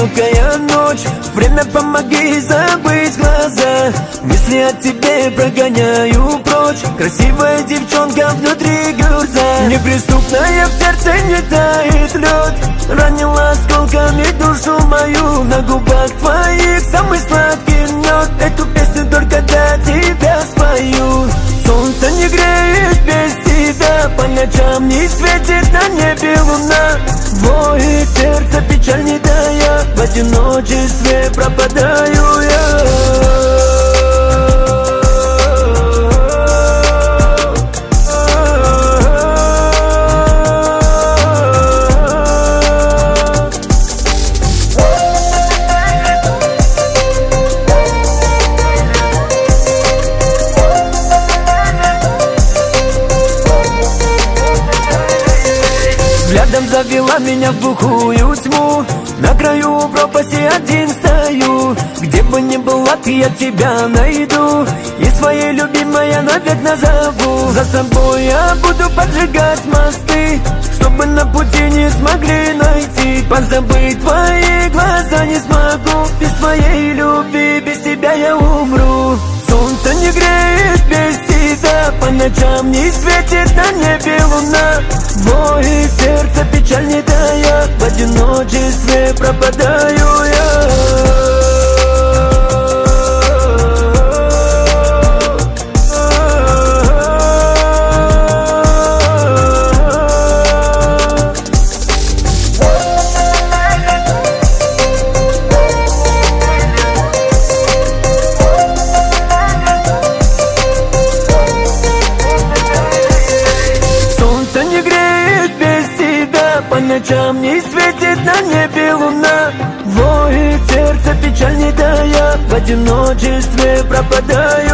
одинокая ночь. Время, помоги забыть глаза. Мысли о тебе прогоняю прочь. Красивая девчонка внутри гюрза. Неприступная, в сердце не тает лед. Ранила осколками душу мою. На губах твоих самый сладкий мед. Эту песню только для тебя спою. Солнце не греет без тебя. По ночам не светит на небе луна. Воет сердце, печаль не тая. В одиночестве пропадаю я. Взглядом завела меня в глухую тьму. На краю пропасти один стою. Где бы ни была ты, я тебя найду. И своей любимой я навек назову. За собой я буду поджигать мосты, чтобы на пути не смогли найти. Позабыть твои глаза не смогу. Без твоей любви, без тебя я умру. Солнце не греет без тебя. По ночам не светит на небе луна. Воет сердце, печаль не тая. В одиночестве пропадаю я. По ночам не светит на небе луна. Воет сердце, печаль не тая. В одиночестве пропадаю.